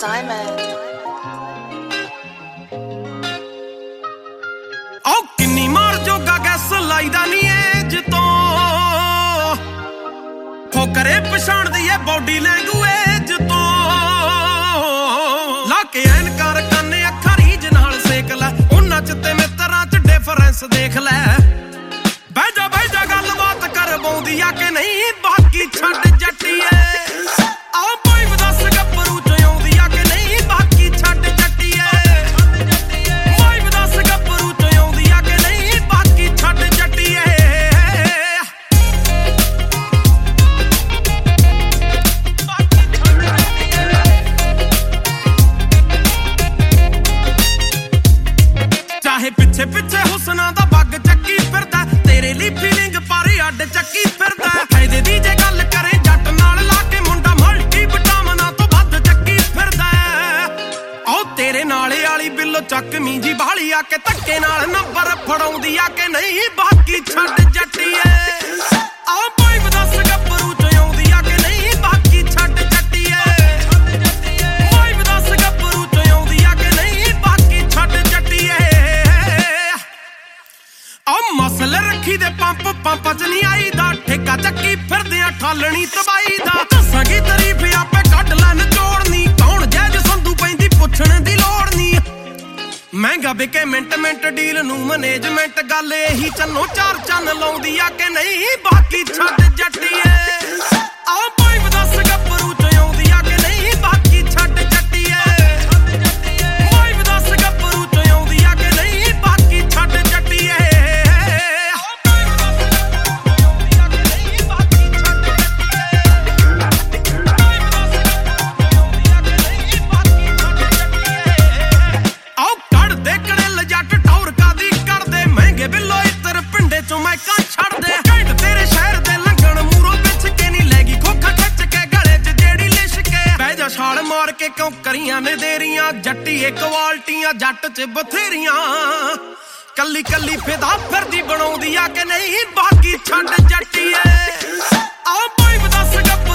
Diamond. औ किन्नी मार जोगा gas लाईदा नी as तो हो करे पछाण दी है बॉडी लैंगुएज तो लाके एनकार काने अखां रीज नाल सेक लै उन्हां च ते मित्रां च डिफरेंस देख लै बह जा गलबात कर पौंदी आ कि नहीं बाकी छड्ड जट्टीए आओ भाई दस गब्बरू च आउंदी आ कि नहीं बाकी छड्ड जट्टीए भाई दस गब्बरू च आउंदी आ कि नहीं बाकी छड्ड जट्टीए चाहे पिछे पिछे हुसना दा बग चक्की फिरदा तेरे लिए फीलिंग पारे अड चक्की फिरदा फायदे दी जे गल करे जट नाल लाके मुंडा मल्टी विटामिना तो ਵੱਧ ਚੱਕੀ ਫਿਰਦਾ ओ तेरे नाले वाली बिल्लो ਚੱਕ ਮੀਂਜੀ ਬਾਲੀ ਆ ਕੇ ਧੱਕੇ ਨਾਲ ਨੰਬਰ ਫੜਾਉਂਦੀ ਆ ਕਿ ਨਹੀਂ ਬਾਕੀ ਛੱਡ ਜੱਟੀਏ ਆ ਭਾਈ ਦਸ ਗੱਭਰੂ ਚ ਆਉਂਦੀ ਆ ਕਿ ਨਹੀਂ ਬਾਕੀ ਛੱਡ ਜੱਟੀਏ ਭਾਈ ਦਸ ਗੱਭਰੂ ਚ ਆਉਂਦੀ ਆ ਕਿ ਨਹੀਂ ਬਾਕੀ ਛੱਡ ਜੱਟੀਏ ਆ ਮਸਲ ਰੱਖੀ ਦੇ ਪੰਪ ਚ ਨਹੀਂ ਆਈਦਾ ਠੇਕਾ ਚੱਕੀ ਫਿਰਦੇ ਆ ਠਾਲਣੀ ਤਬਾਈ ਦਾ ਦੱਸਾਂਗੀ ਤਾਰੀਫ ਆਪੇ ਕੱਢ ਲੈ ਨਿਚੋੜਨੀ ਕੌਣ ਜੈਜ ਸੰਧੂ ਪੈਂਦੀ ਪੁੱਛਣ ਦੀ ਲੋੜ ਨਹੀਂ ਮਹਿੰਗਾ ਵਿਕੇ ਮਿੰਟ ਡੀਲ ਨੂੰ ਮੈਨੇਜਮੈਂਟ ਗੱਲ ਇਹੀ ਚੰਨੋ ਚਾਰ ਚੰਨ ਲਾਉਂਦੀ ਆ ਕਿ ਨਹੀਂ ਬਾਕੀ ਛੱਡ ਜੱਟੀਏ ਆ ਭਾਈ ਦਸ ਗੱਭਰੂ ਚ ਆਉਂਦੀ ਆ ਕਿ ਨਹੀਂ ਬਾਕੀ ਛੱਡ ਜੱਟੀਏ ਭਾਈ ਦਸ ਗੱਭਰੂ ਚ ਆਉਂਦੀ ਆ ਕਿ ਨਹੀਂ ਬਾਕੀ ਛੱਡ ਜੱਟੀਏ ਬਿੱਲੋ ਇੱਤਰ ਪਿੰਡੇ ਚੋਂ ਮੈਂ ਕਾਂ ਛੱਡਦੇ ਘੰਟ ਤੇਰੇ ਸ਼ਹਿਰ ਦੇ ਲੰਘਣ ਮੂਰੋਂ ਪਿੱਛ ਕੇ ਨਹੀਂ ਲੈਗੀ ਖੋਖਾ ਖਿੱਚ ਕੇ ਗਲੇ 'ਚ ਜਿਹੜੀ ਲਿਸ਼ ਕੇ ਬਹਿ ਜਾ ਛਾਲ ਮਾਰ ਕੇ ਕਿਉਂ ਕਰੀਆਂ ਨੇ ਦੇਰੀਆਂ ਜੱਟੀਏ ਕੁਆਲਟੀਆਂ ਜੱਟ 'ਚ ਬਥੇਰੀਆਂ ਕੱਲੀ ਫਿਦਾ ਫਿਰਦੀ ਬਣਾਉਂਦੀ ਆ ਕਿ ਨਹੀਂ ਬਾਕੀ ਛੱਡ ਜੱਟੀਏ ਆ ਭਾਈ ਦਸ ਗੱਪ